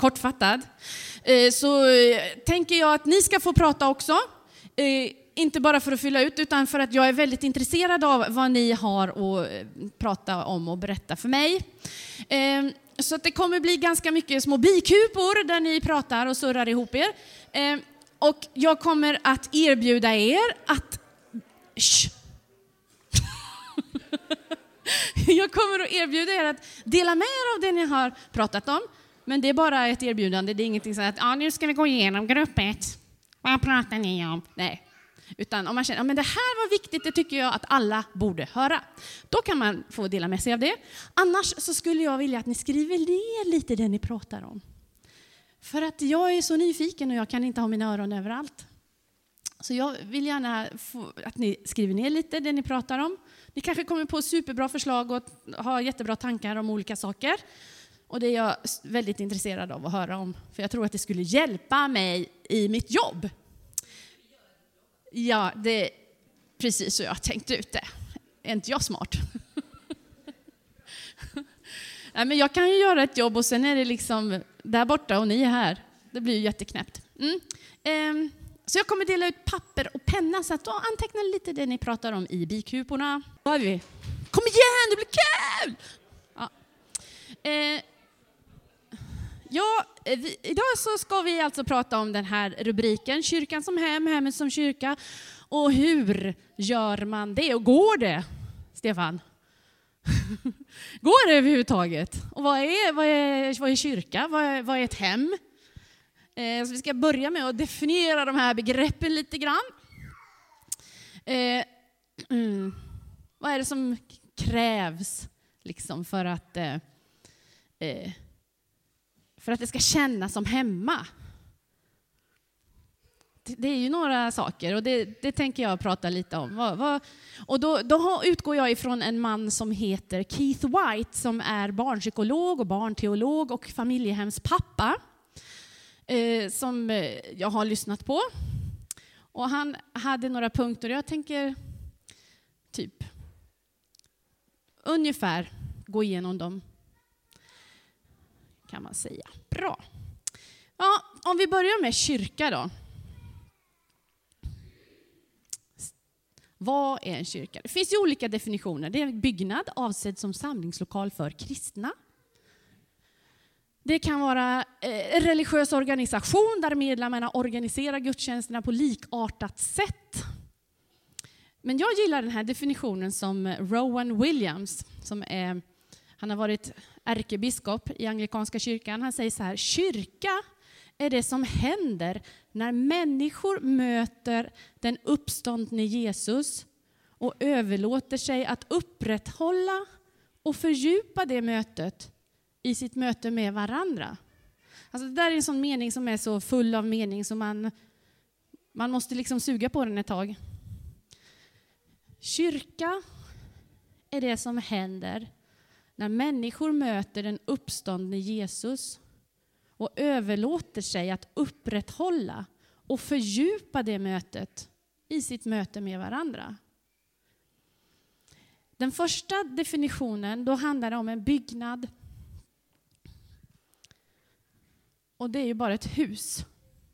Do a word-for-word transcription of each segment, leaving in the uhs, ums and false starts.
kortfattad. Eh, så eh, tänker jag att ni ska få prata också. Eh, inte bara för att fylla ut, utan för att jag är väldigt intresserad av vad ni har att eh, prata om och berätta för mig. Eh, så att det kommer bli ganska mycket små bikupor där ni pratar och surrar ihop er. Eh, och jag kommer att erbjuda er att... Jag kommer att erbjuda er att dela med er av det ni har pratat om. Men det är bara ett erbjudande. Det är ingenting så att ja, nu ska vi gå igenom grupp ett. Vad pratar ni om? Nej. Utan om man känner att ja, det här var viktigt, det tycker jag att alla borde höra. Då kan man få dela med sig av det. Annars så skulle jag vilja att ni skriver ner lite det ni pratar om. För att jag är så nyfiken och jag kan inte ha mina öron överallt. Så jag vill gärna få, att ni skriver ner lite det ni pratar om. Ni kanske kommer på superbra förslag och har jättebra tankar om olika saker. Och det är jag väldigt intresserad av att höra om. För jag tror att det skulle hjälpa mig i mitt jobb. Ja, det är precis så jag har tänkt ut det. Är inte jag smart? Nej, men jag kan ju göra ett jobb och sen är det liksom där borta och ni är här. Det blir ju jätteknäppt. Mm. Ehm. Så jag kommer dela ut papper och penna så att då antecknar lite det ni pratar om i bikuporna. Vad har vi? Kom igen, det blir kul! Ja, eh, ja vi, idag så ska vi alltså prata om den här rubriken. Kyrkan som hem, hemmet som kyrka. Och hur gör man det? Och går det, Stefan? Går det överhuvudtaget? Och vad är, vad är, vad är kyrka? Vad är, vad är ett hem? Så vi ska börja med att definiera de här begreppen lite grann. Eh, mm, vad är det som krävs liksom för att, eh, för att det ska kännas som hemma? Det, det är ju några saker och det, det tänker jag prata lite om. Vad, vad, och då, då utgår jag ifrån en man som heter Keith White som är barnpsykolog och barnteolog och familjehemspappa. Eh, som jag har lyssnat på. Och han hade några punkter. Jag tänker typ ungefär gå igenom dem. Kan man säga. Bra. Ja, om vi börjar med kyrka då. Vad är en kyrka? Det finns ju olika definitioner. Det är en byggnad avsedd som samlingslokal för kristna. Det kan vara en religiös organisation där medlemmarna organiserar gudstjänsterna på likartat sätt. Men jag gillar den här definitionen som Rowan Williams, som är, han har varit ärkebiskop i anglikanska kyrkan. Han säger så här: kyrka är det som händer när människor möter den uppståndne Jesus och överlåter sig att upprätthålla och fördjupa det mötet i sitt möte med varandra. Alltså det där är en sån mening som är så full av mening så man, man måste liksom suga på den ett tag. Kyrka är det som händer när människor möter den uppståndne Jesus och överlåter sig att upprätthålla och fördjupa det mötet i sitt möte med varandra. Den första definitionen, då handlar det om en byggnad. Och det är ju bara ett hus.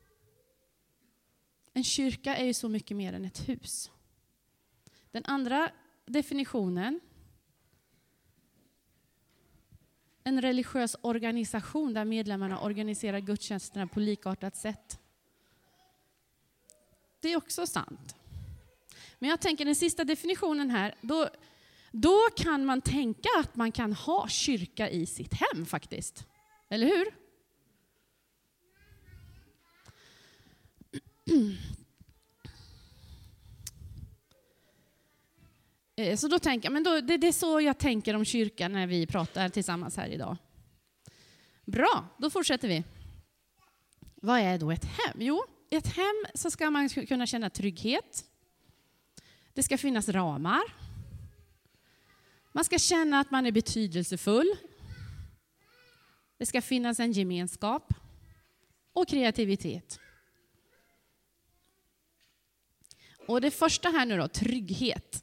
En kyrka är ju så mycket mer än ett hus. Den andra definitionen. En religiös organisation där medlemmarna organiserar gudstjänsterna på likartat sätt. Det är också sant. Men jag tänker den sista definitionen här. Då, då kan man tänka att man kan ha kyrka i sitt hem faktiskt. Eller hur? Så då tänker jag, men då, det, det är så jag tänker om kyrkan när vi pratar tillsammans här idag. Bra, då fortsätter vi. Vad är då ett hem? Jo, i ett hem så ska man kunna känna trygghet. Det ska finnas ramar. Man ska känna att man är betydelsefull. Det ska finnas en gemenskap och kreativitet. Och det första här nu då, trygghet.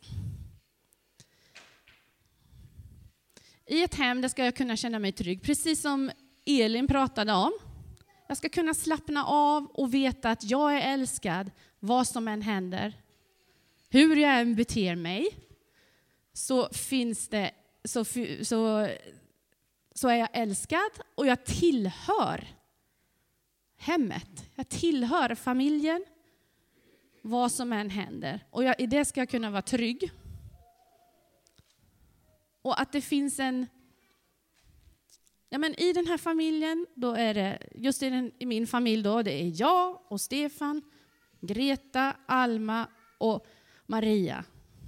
I ett hem där ska jag kunna känna mig trygg. Precis som Elin pratade om. Jag ska kunna slappna av och veta att jag är älskad vad som än händer. Hur jag än beter mig så finns det så, så, så är jag älskad och jag tillhör hemmet. Jag tillhör familjen vad som än händer. Och jag, i det ska jag kunna vara trygg. Och att det finns en... Ja, men i den här familjen, då är det, just i, den, i min familj då, det är jag och Stefan, Greta, Alma och Maria.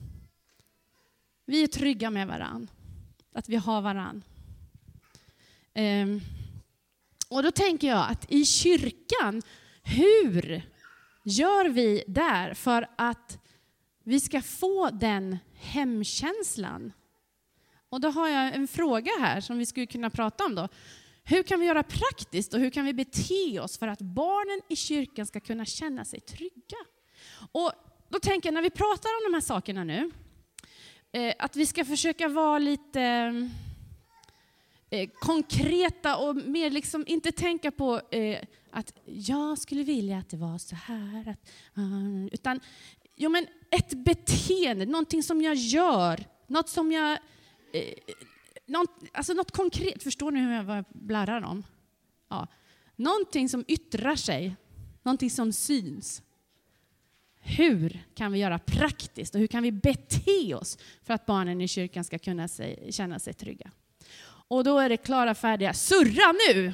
Vi är trygga med varann. Att vi har varann. Um, och då tänker jag att i kyrkan, hur gör vi där för att vi ska få den hemkänslan? Och då har jag en fråga här som vi skulle kunna prata om då. Hur kan vi göra praktiskt och hur kan vi bete oss för att barnen i kyrkan ska kunna känna sig trygga? Och då tänker jag, när vi pratar om de här sakerna nu, eh, att vi ska försöka vara lite eh, konkreta och mer liksom inte tänka på eh, att jag skulle vilja att det var så här. Att, uh, utan jo, men ett beteende, någonting som jag gör, något som jag... Eh, något, alltså något konkret, förstår ni hur jag blarrar om? Ja. Någonting som yttrar sig, någonting som syns. Hur kan vi göra praktiskt och hur kan vi bete oss för att barnen i kyrkan ska kunna sig, känna sig trygga? Och då är det klara, färdiga, surra nu!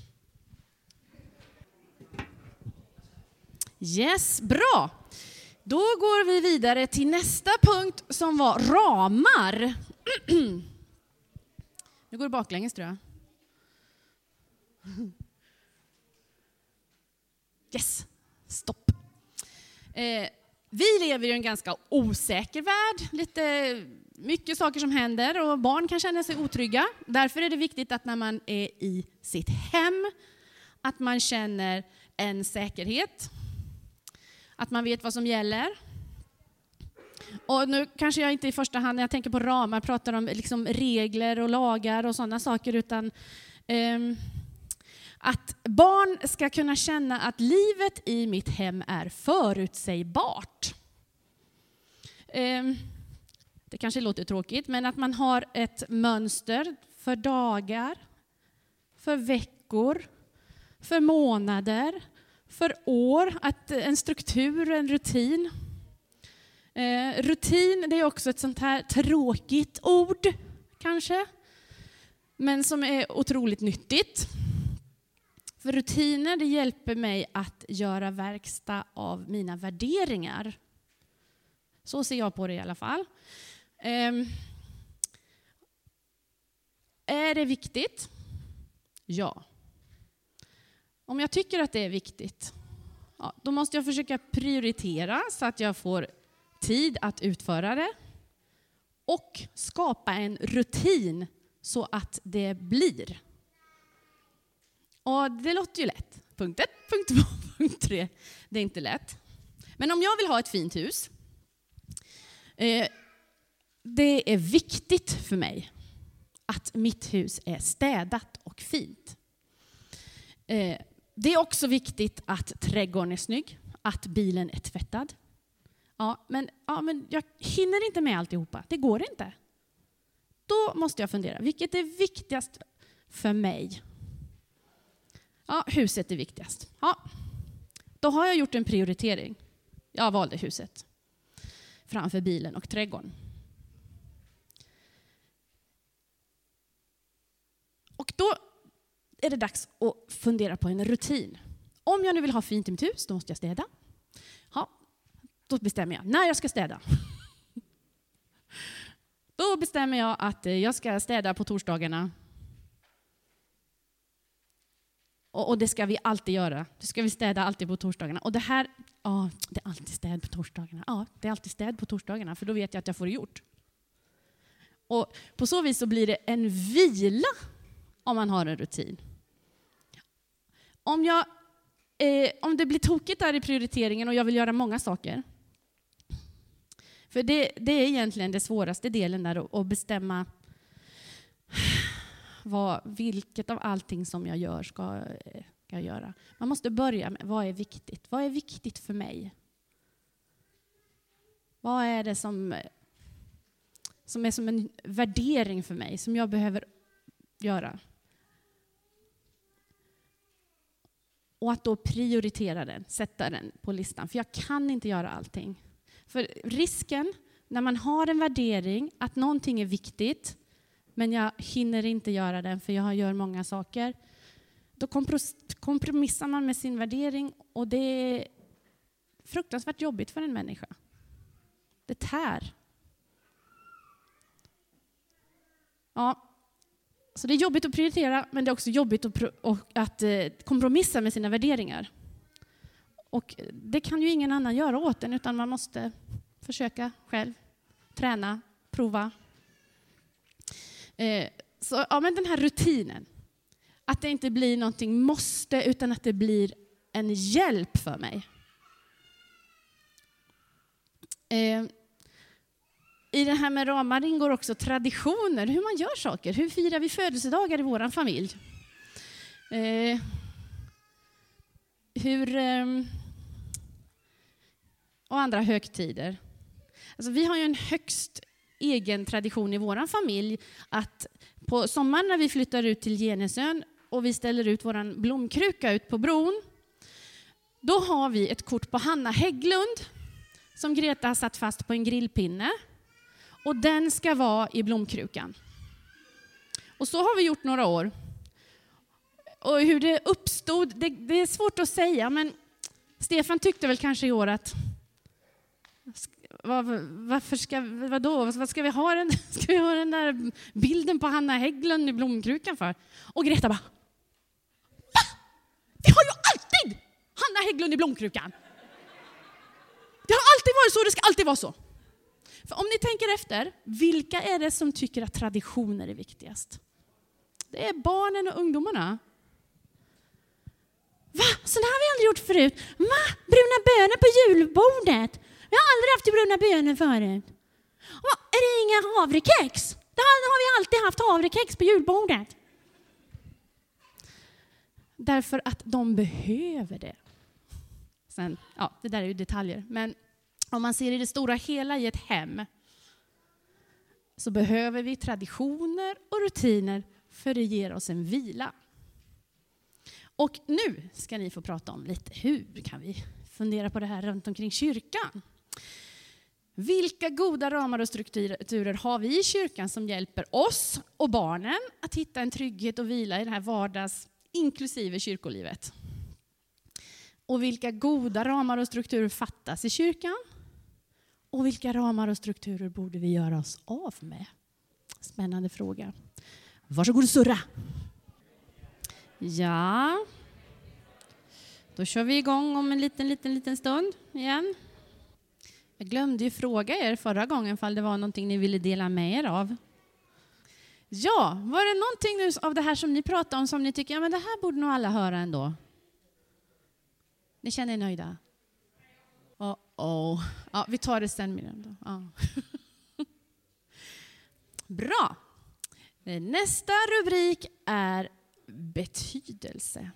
Yes, bra! Då går vi vidare till nästa punkt som var ramar. Nu går det baklänges, tror jag. Yes, stopp. Eh, vi lever i en ganska osäker värld. Lite mycket saker som händer och barn kan känna sig otrygga. Därför är det viktigt att när man är i sitt hem, att man känner en säkerhet. Att man vet vad som gäller. Och nu kanske jag inte i första hand när jag tänker på ramar pratar om liksom regler och lagar och sådana saker, utan eh, att barn ska kunna känna att livet i mitt hem är förutsägbart. Eh, det kanske låter tråkigt, men att man har ett mönster för dagar, för veckor, för månader, för år, att en struktur, en rutin. Eh, rutin, det är också ett sånt här tråkigt ord, kanske. Men som är otroligt nyttigt. För rutiner, det hjälper mig att göra verkstad av mina värderingar. Så ser jag på det i alla fall. Eh, är det viktigt? Ja. Om jag tycker att det är viktigt, ja, då måste jag försöka prioritera så att jag får tid att utföra det. Och skapa en rutin så att det blir. Och det låter ju lätt. Punkt ett, punkt två, punkt tre. Det är inte lätt. Men om jag vill ha ett fint hus. Eh, det är viktigt för mig att mitt hus är städat och fint. Eh, det är också viktigt att trädgården är snygg. Att bilen är tvättad. Ja, men, ja, men jag hinner inte med alltihopa. Det går inte. Då måste jag fundera. Vilket är viktigast för mig? Ja, huset är viktigast. Ja, då har jag gjort en prioritering. Jag valde huset framför bilen och trädgården. Och då är det dags att fundera på en rutin. Om jag nu vill ha fint i mitt hus, då måste jag städa. Ja, då bestämmer jag när jag ska städa. Då bestämmer jag att jag ska städa på torsdagarna. Och, och det ska vi alltid göra. Det ska vi städa alltid på torsdagarna. Och det här, ja, det är alltid städ på torsdagarna. Ja, det är alltid städ på torsdagarna, för då vet jag att jag får det gjort. Och på så vis så blir det en vila om man har en rutin. Om jag eh, om det blir tokigt där i prioriteringen och jag vill göra många saker. För det, det är egentligen det svåraste delen där, att bestämma vad, vilket av allting som jag gör ska, försöka göra. Man måste börja med vad är viktigt? Vad är viktigt för mig? Vad är det som, som är som en värdering för mig, som jag behöver göra? Och att då prioritera den, sätta den på listan. För jag kan inte göra allting. För risken när man har en värdering att någonting är viktigt, men jag hinner inte göra den för jag gör många saker. Då kompromissar man med sin värdering och det är fruktansvärt jobbigt för en människa. Det tär. Ja, så det är jobbigt att prioritera, men det är också jobbigt att, pro- att eh, kompromissa med sina värderingar. Och det kan ju ingen annan göra åt en, utan man måste försöka själv, träna, prova. Eh, så ja, men den här rutinen, att det inte blir någonting måste, utan att det blir en hjälp för mig. Eh, I det här med ramar ingår också traditioner, hur man gör saker. Hur firar vi födelsedagar i vår familj? Eh, hur... Eh, och andra högtider. Alltså, vi har ju en högst egen tradition i vår familj att på sommaren när vi flyttar ut till Genesön och vi ställer ut vår blomkruka ut på bron, då har vi ett kort på Hanna Hägglund som Greta har satt fast på en grillpinne. Och den ska vara i blomkrukan. Och så har vi gjort några år. Och hur det uppstod, det, det är svårt att säga, men Stefan tyckte väl kanske i år att var, varför ska, vadå, vad ska vi ha den, ska vi ha den där bilden på Hanna Hägglund i blomkrukan för? Och Greta bara, va? Vi har ju alltid Hanna Hägglund i blomkrukan. Det har alltid varit så, det ska alltid vara så. För om ni tänker efter, vilka är det som tycker att traditioner är viktigast? Det är barnen och ungdomarna. Va? Så det har vi aldrig gjort förut. Va? Bruna bönor på julbordet? Jag har aldrig haft bruna bönor förut. Va? Är det inga havrekex? Det har vi alltid haft, havrekex på julbordet. Därför att de behöver det. Sen, ja, det där är ju detaljer. Men om man ser i det stora hela i ett hem så behöver vi traditioner och rutiner för det ger oss en vila. Och nu ska ni få prata om lite hur kan vi fundera på det här runt omkring kyrkan. Vilka goda ramar och strukturer har vi i kyrkan som hjälper oss och barnen att hitta en trygghet och vila i det här vardags inklusive kyrkolivet? Och vilka goda ramar och strukturer fattas i kyrkan? Och vilka ramar och strukturer borde vi göra oss av med? Spännande fråga. Varsågod och surra. Ja. Då kör vi igång om en liten, liten, liten stund igen. Jag glömde ju fråga er förra gången ifall det var någonting ni ville dela med er av. Ja, var det någonting av det här som ni pratade om som ni tycker, ja men det här borde nog alla höra ändå? Ni känner er nöjda? Oh, oh. Ja, vi tar det sen, Miriam. Ja. Bra. Nästa rubrik är betydelse.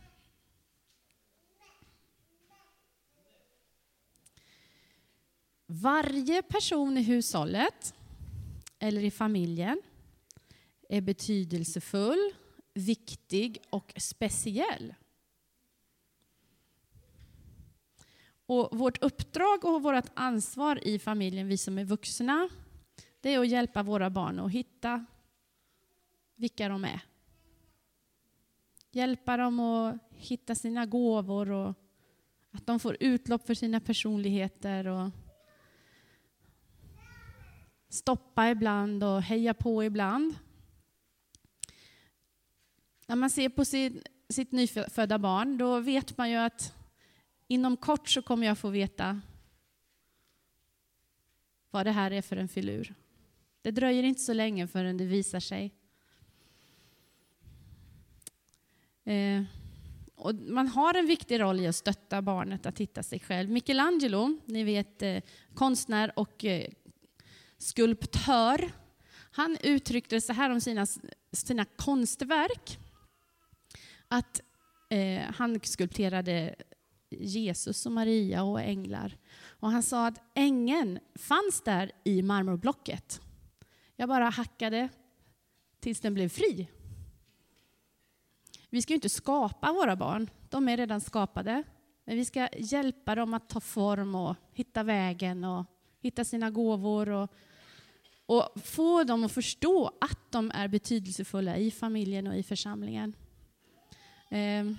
Varje person i hushållet eller i familjen är betydelsefull, viktig och speciell. Och vårt uppdrag och vårt ansvar i familjen, vi som är vuxna, det är att hjälpa våra barn att hitta vilka de är. Hjälpa dem att hitta sina gåvor och att de får utlopp för sina personligheter och stoppa ibland och heja på ibland. När man ser på sitt, sitt nyfödda barn, då vet man ju att inom kort så kommer jag få veta vad det här är för en filur. Det dröjer inte så länge förrän det visar sig. Eh, och man har en viktig roll i att stötta barnet att hitta sig själv. Michelangelo, ni vet eh, konstnär och eh, skulptör, han uttryckte så här om sina, sina konstverk. Att Eh, han skulpterade Jesus och Maria och änglar. Och han sa att ängeln fanns där i marmorblocket. Jag bara hackade tills den blev fri. Vi ska ju inte skapa våra barn. De är redan skapade. Men vi ska hjälpa dem att ta form och hitta vägen och hitta sina gåvor. Och, och få dem att förstå att de är betydelsefulla i familjen och i församlingen. Eh,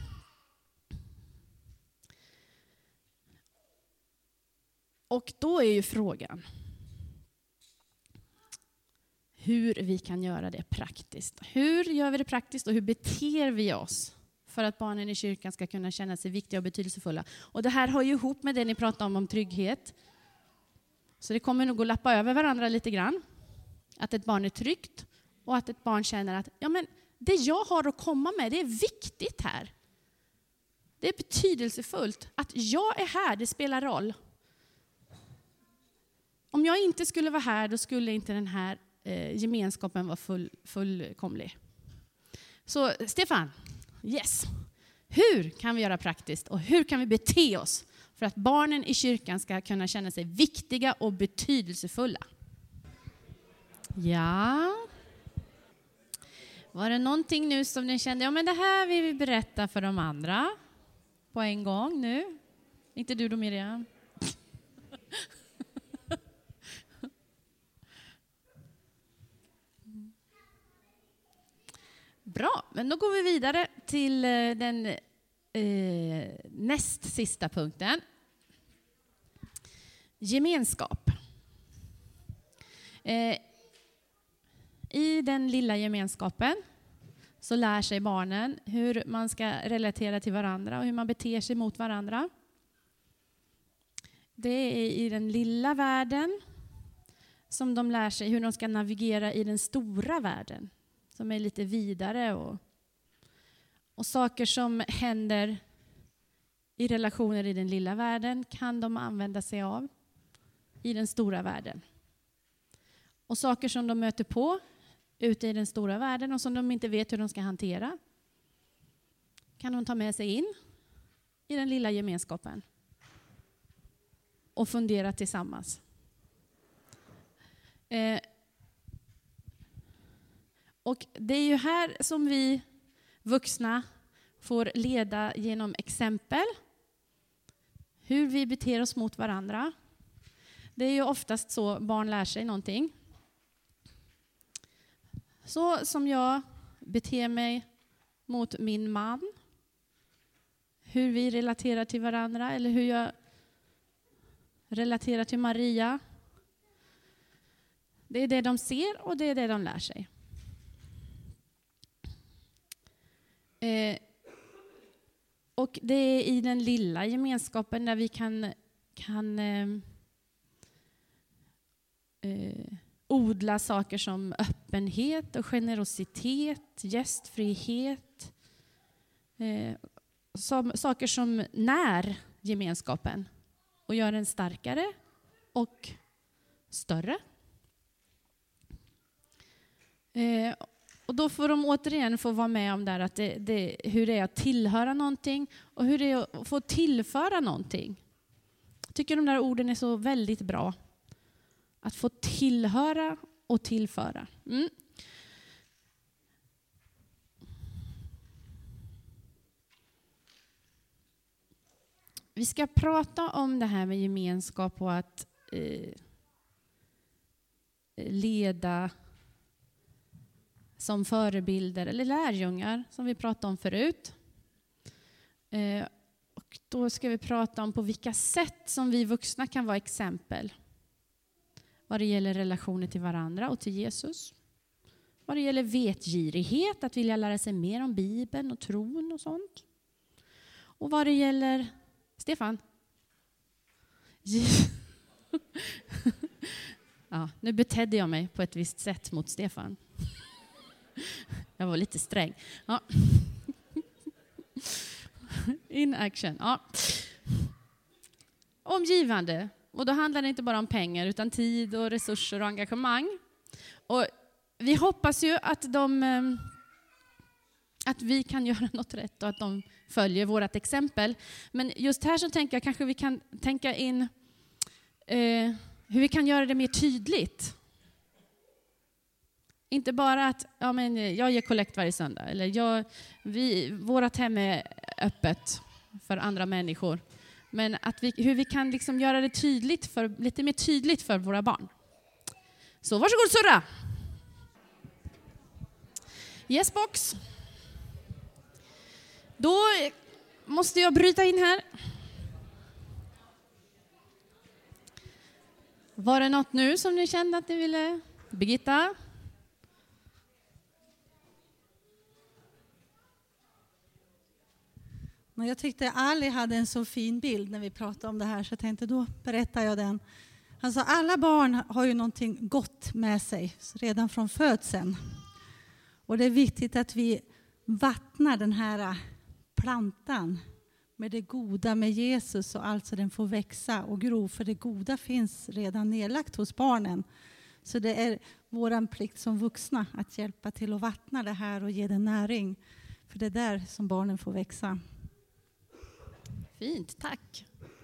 och då är ju frågan hur vi kan göra det praktiskt. Hur gör vi det praktiskt och hur beter vi oss för att barnen i kyrkan ska kunna känna sig viktiga och betydelsefulla? Och det här hör ju ihop med det ni pratar om om trygghet. Så det kommer nog att lappa över varandra lite grann. Att ett barn är tryggt och att ett barn känner att ja, men det jag har att komma med, det är viktigt här. Det är betydelsefullt. Att jag är här, det spelar roll. Om jag inte skulle vara här, då skulle inte den här eh, gemenskapen vara full, fullkomlig. Så Stefan, yes. Hur kan vi göra praktiskt och hur kan vi bete oss för att barnen i kyrkan ska kunna känna sig viktiga och betydelsefulla? Ja. Var det någonting nu som ni kände, ja men det här vill vi berätta för de andra på en gång nu? Inte du då, Miriam? Bra, men då går vi vidare till den eh, näst sista punkten. Gemenskap. Eh, I den lilla gemenskapen så lär sig barnen hur man ska relatera till varandra och hur man beter sig mot varandra. Det är i den lilla världen som de lär sig hur de ska navigera i den stora världen. Som är lite vidare och, och saker som händer i relationer i den lilla världen kan de använda sig av i den stora världen. Och saker som de möter på ute i den stora världen och som de inte vet hur de ska hantera kan de ta med sig in i den lilla gemenskapen och fundera tillsammans. Eh, och det är ju här som vi vuxna får leda genom exempel hur vi beter oss mot varandra. Det är ju oftast så barn lär sig någonting. Så som jag beter mig mot min man. Hur vi relaterar till varandra eller hur jag relaterar till Maria. Det är det de ser och det är det de lär sig. Eh, och det är i den lilla gemenskapen där vi kan, kan eh, eh, odla saker som öppenhet och generositet, gästfrihet. Eh, som, saker som när gemenskapen och gör den starkare och större. Eh, och då får de återigen få vara med om där att det, det, hur det är att tillhöra någonting och hur det är att få tillföra någonting. Jag tycker de där orden är så väldigt bra. Att få tillhöra och tillföra. Mm. Vi ska prata om det här med gemenskap och att eh, leda som förebilder eller lärjungar som vi pratade om förut. Eh, och då ska vi prata om på vilka sätt som vi vuxna kan vara exempel. Vad det gäller relationer till varandra och till Jesus. Vad det gäller vetgirighet, att vilja lära sig mer om Bibeln och tron och sånt. Och vad det gäller... Stefan? Ja, nu betedde jag mig på ett visst sätt mot Stefan. Jag var lite sträng. Ja. In action. Ja. Omgivande. Och då handlar det inte bara om pengar utan tid och resurser och engagemang. Och vi hoppas ju att de, att vi kan göra något rätt och att de följer vårt exempel. Men just här så tänker jag kanske vi kan tänka in eh, hur vi kan göra det mer tydligt. Inte bara att ja, men jag ger kollekt varje söndag. Eller jag, vi, vårat hem är öppet för andra människor. Men att vi, hur vi kan liksom göra det tydligt för, lite mer tydligt för våra barn. Så varsågod Surra. Yes box. Då måste jag bryta in här. Var det något nu som ni kände att ni ville? Birgitta? Jag tyckte Ali hade en så fin bild när vi pratade om det här, så jag tänkte då berättar jag den. Han sa alla barn har ju någonting gott med sig redan från födseln. Och det är viktigt att vi vattnar den här plantan med det goda med Jesus, och alltså den får växa och gro, för det goda finns redan nedlagt hos barnen. Så det är våran plikt som vuxna att hjälpa till att vattna det här och ge det näring. För det är där som barnen får växa. Fint, tack.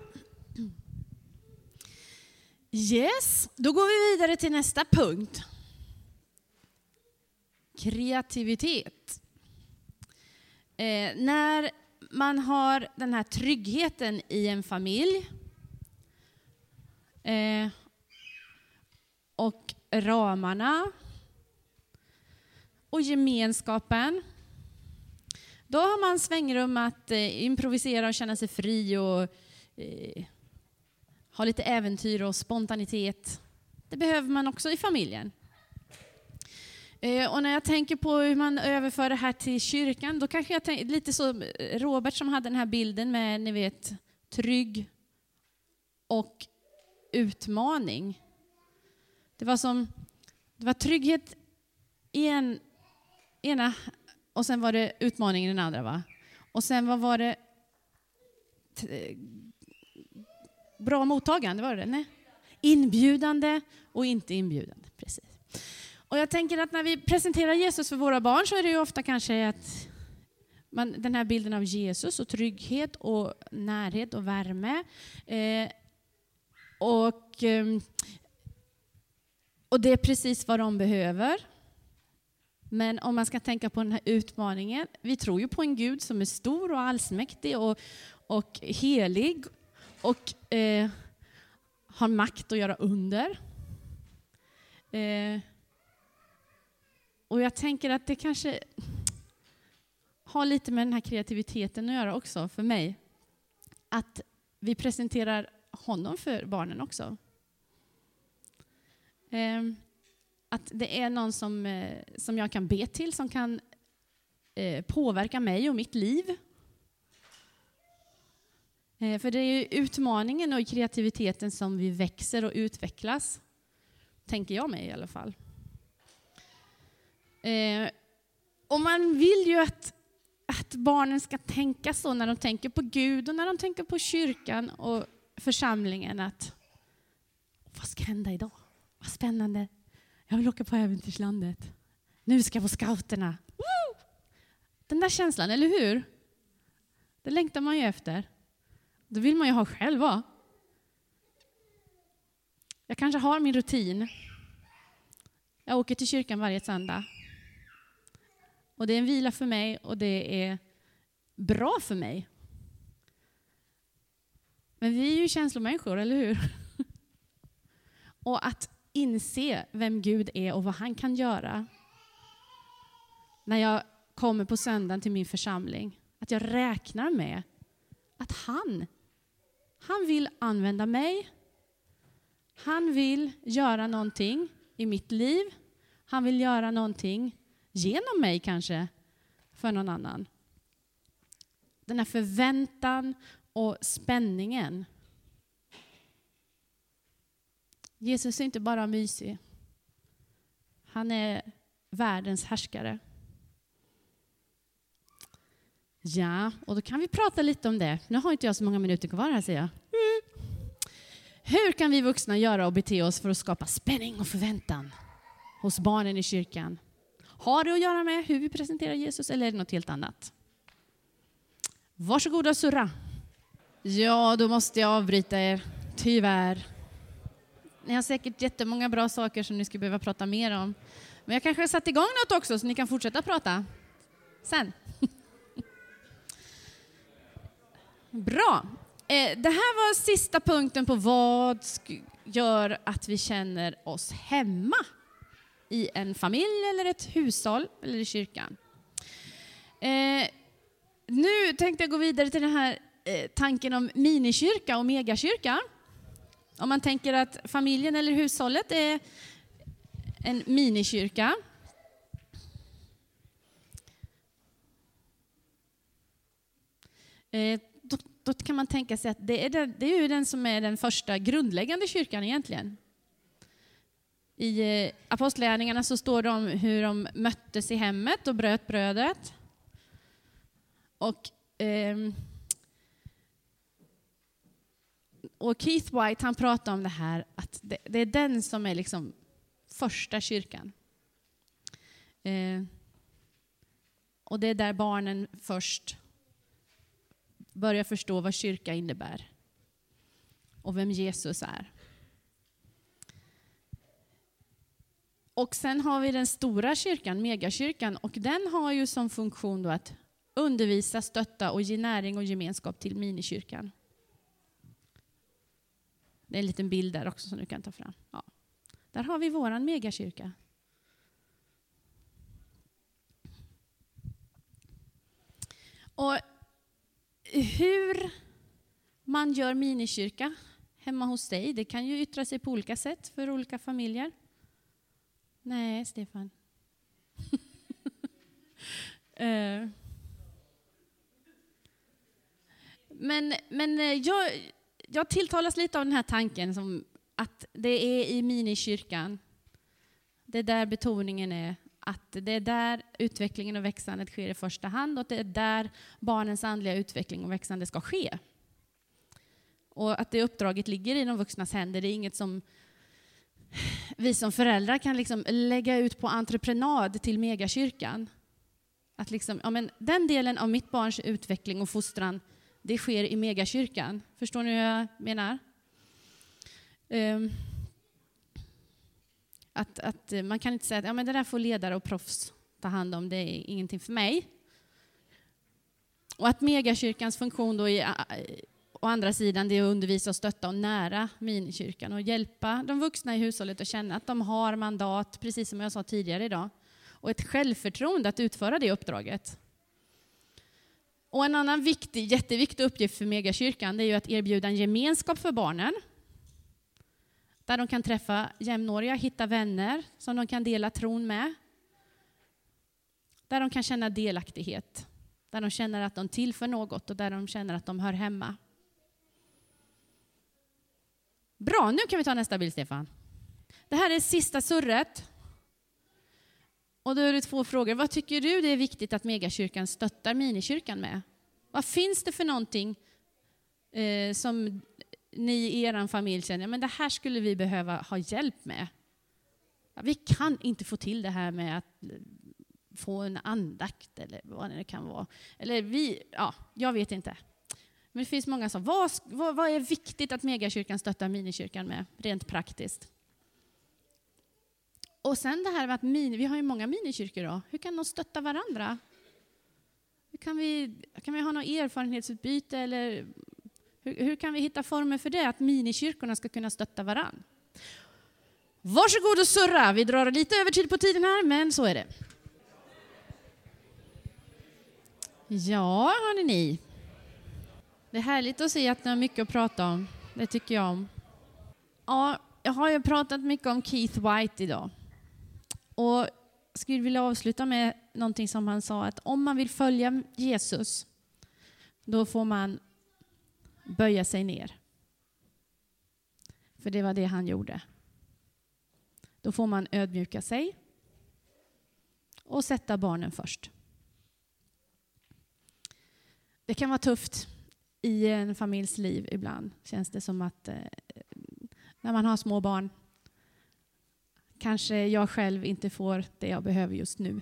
Yes, då går vi vidare till nästa punkt. Kreativitet. Eh, när man har den här tryggheten i en familj eh, och ramarna och gemenskapen, då har man svängrum att eh, improvisera och känna sig fri och eh, ha lite äventyr och spontanitet. Det behöver man också i familjen. Eh, och när jag tänker på hur man överför det här till kyrkan, då kanske jag tänker lite så Robert som hade den här bilden med, ni vet, trygg och utmaning. Det var som det var trygghet i en ena och sen var det utmaning i den andra, va? Och sen vad var det t- bra mottagande, var det? Nej. Inbjudande och inte inbjudande, precis. Och jag tänker att när vi presenterar Jesus för våra barn så är det ju ofta kanske att man, den här bilden av Jesus och trygghet och närhet och värme. Eh, och, eh, och det är precis vad de behöver. Men om man ska tänka på den här utmaningen, vi tror ju på en Gud som är stor och allsmäktig och, och helig och eh, har makt att göra under. Eh, och jag tänker att det kanske har lite med den här kreativiteten att göra också för mig. Att vi presenterar honom för barnen också. Eh, Att det är någon som, eh, som jag kan be till, som kan eh, påverka mig och mitt liv. Eh, för det är ju utmaningen och kreativiteten som vi växer och utvecklas. Tänker jag mig i alla fall. Eh, och man vill ju att, att barnen ska tänka så när de tänker på Gud och när de tänker på kyrkan och församlingen. Att vad ska hända idag? Vad spännande. Jag vill åka på äventyrslandet. Nu ska jag på scouterna. Woo! Den där känslan, eller hur? Det längtar man ju efter. Det vill man ju ha själv, va? Jag kanske har min rutin. Jag åker till kyrkan varje söndag. Och det är en vila för mig och det är bra för mig. Men vi är ju känslomänniskor, eller hur? Och att inse vem Gud är och vad han kan göra. När jag kommer på söndagen till min församling. Att jag räknar med att han, han vill använda mig. Han vill göra någonting i mitt liv. Han vill göra någonting genom mig kanske för någon annan. Den här förväntan och spänningen. Jesus är inte bara mysig. Han är världens härskare. Ja, och då kan vi prata lite om det. Nu har inte jag så många minuter kvar här, säger jag. Mm. Hur kan vi vuxna göra och bete oss för att skapa spänning och förväntan hos barnen i kyrkan? Har det att göra med hur vi presenterar Jesus eller är det något helt annat? Varsågoda och surra. Ja, då måste jag avbryta er. Tyvärr. Ni har säkert jättemånga bra saker som ni skulle behöva prata mer om. Men jag kanske har satt igång något också så ni kan fortsätta prata sen. Bra. Eh, det här var sista punkten på vad sk- gör att vi känner oss hemma i en familj eller ett hushåll eller i kyrkan. Eh, nu tänkte jag gå vidare till den här eh, tanken om minikyrka och megakyrka. Om man tänker att familjen eller hushållet är en minikyrka. Eh, då, då kan man tänka sig att det är, den, det är ju den som är den första grundläggande kyrkan egentligen. I eh, apostlagärningarna så står det om hur de möttes i hemmet och bröt brödet. Och, eh, och Keith White han pratar om det här att det, det är den som är liksom första kyrkan. Eh, och det är där barnen först börjar förstå vad kyrka innebär och vem Jesus är. Och sen har vi den stora kyrkan, megakyrkan, och den har ju som funktion då att undervisa, stötta och ge näring och gemenskap till minikyrkan. Det är en liten bild där också som du kan ta fram. Ja. Där har vi våran megakyrka. Och hur man gör minikyrka hemma hos dig, det kan ju yttra sig på olika sätt för olika familjer. Nej, Stefan. uh. Men, men jag, jag tilltalas lite av den här tanken som att det är i minikyrkan. Det är där betoningen är. Att det är där utvecklingen och växandet sker i första hand. Och det är där barnens andliga utveckling och växande ska ske. Och att det uppdraget ligger i de vuxnas händer. Det är inget som vi som föräldrar kan liksom lägga ut på entreprenad till megakyrkan. Att liksom, ja men den delen av mitt barns utveckling och fostran, det sker i megakyrkan. Förstår ni hur jag menar? Um, att, att man kan inte säga att ja, men det där får ledare och proffs ta hand om, det är ingenting för mig. Och att megakyrkans funktion då är, å andra sidan, det är att undervisa och stötta och nära minikyrkan och hjälpa de vuxna i hushållet att känna att de har mandat, precis som jag sa tidigare idag, och ett självförtroende att utföra det uppdraget. Och en annan viktig, jätteviktig uppgift för megakyrkan, det är ju att erbjuda en gemenskap för barnen. Där de kan träffa jämnåriga, hitta vänner som de kan dela tron med. Där de kan känna delaktighet. Där de känner att de tillför något och där de känner att de hör hemma. Bra, nu kan vi ta nästa bild, Stefan. Det här är sista surret. Och då är det två frågor. Vad tycker du det är viktigt att megakyrkan stöttar minikyrkan med? Vad finns det för någonting eh, som ni i er familj känner, men det här skulle vi behöva ha hjälp med? Ja, vi kan inte få till det här med att få en andakt eller vad det kan vara. Eller vi, ja, jag vet inte. Men det finns många som, vad, vad, vad är viktigt att megakyrkan stöttar minikyrkan med, rent praktiskt? Och sen det här med att mini, vi har ju många minikyrkor då. Hur kan de stötta varandra? Hur kan vi, kan vi ha något erfarenhetsutbyte eller hur, hur kan vi hitta former för det? Att minikyrkorna ska kunna stötta varandra. Varsågod och surra. Vi drar lite över tid på tiden här, men så är det. Ja, hörni ni. Det är härligt att se att ni har mycket att prata om. Det tycker jag om. Ja, jag har ju pratat mycket om Keith White idag. Och jag skulle vilja avsluta med någonting som han sa, att om man vill följa Jesus, då får man böja sig ner. För det var det han gjorde. Då får man ödmjuka sig och sätta barnen först. Det kan vara tufft i en familjs liv ibland. Känns det som att eh, när man har små barn kanske jag själv inte får det jag behöver just nu.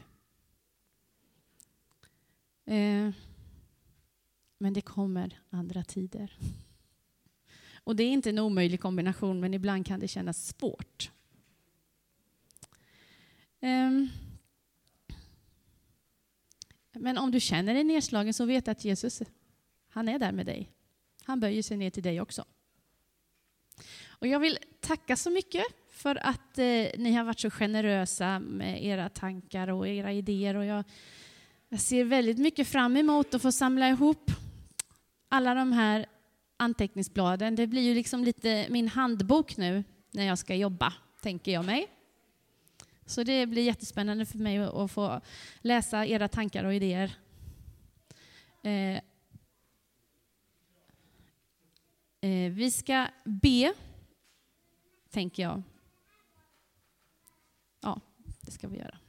Eh, men det kommer andra tider. Och det är inte en omöjlig kombination, men ibland kan det kännas svårt. Eh, men om du känner dig nedslagen så vet att Jesus, han är där med dig. Han böjer sig ner till dig också. Och jag vill tacka så mycket för att eh, ni har varit så generösa med era tankar och era idéer. Och jag, jag ser väldigt mycket fram emot att få samla ihop alla de här anteckningsbladen. Det blir ju liksom lite min handbok nu när jag ska jobba, tänker jag mig. Så det blir jättespännande för mig att, att få läsa era tankar och idéer. Eh, eh, vi ska be, tänker jag. Ja, det ska vi göra.